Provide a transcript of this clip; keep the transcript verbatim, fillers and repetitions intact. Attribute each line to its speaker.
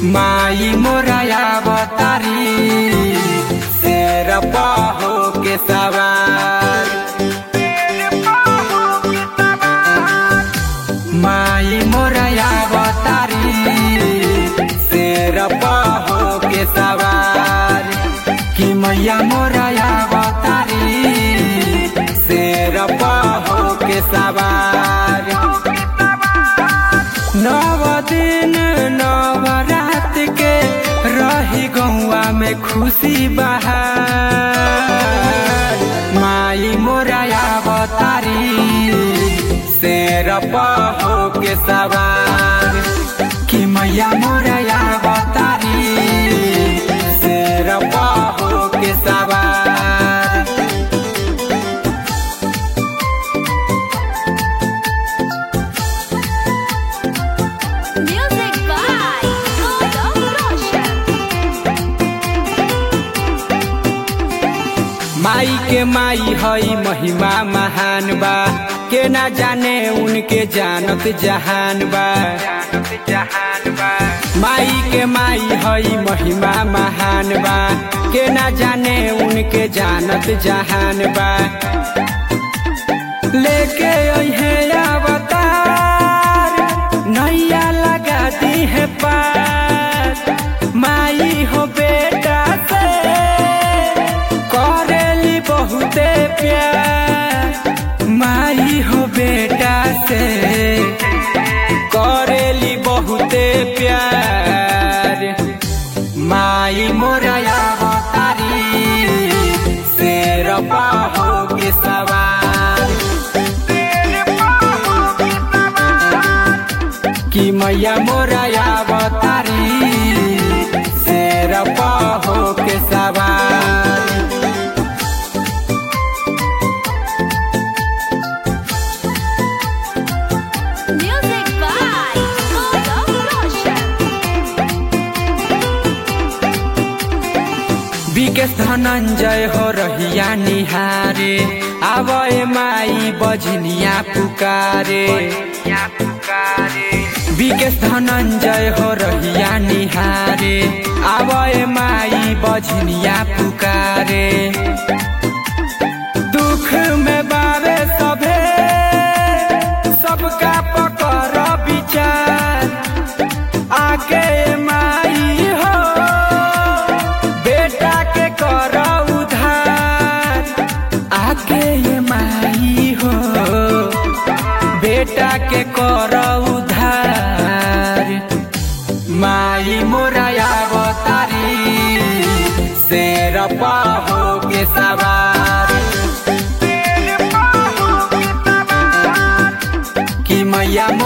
Speaker 1: माई मोराया बतारी शेर हो के सवार। माई मोराया बतारी शेर हो के सवार कि मैया मोराया बतारी शेर हो के सवार। नव दिन नव रात के रही गौआ में खुशी बहार। माई मोराया बतारी शेर हो के सवार कि मैया मोराया बतारी शेर हो के सवार। माई के माई हई महिमा महान बा, के ना जाने उनके जानत जहान बा। माई के माई हई महिमा महान बा, के ना जाने उनके जानत जहान बा। लेके अइहे अवतार नैया लगा दी है पार। माई हो बेटा से करेली बहुते प्यार। माई हो बेटा से करेली बहुते प्यार। माई मोराया बतारी शेर हो के सवार कि मैया मोराया बतारी शेर हो के सवार। विकेश धनंजय हो रहिया निहारे, आवे माई बजनिया पुकारे। विकेश धनंजय हो रहिया निहारे, आवे माई बजनिया पुकारे। दुख में बारे सभे सबका पकड़ विचार। आके माई हो बेटा के कर उधार। आके ये माई हो बेटा के कर उधार। माई मोराया बतारी शेर हो के सवार कि मैया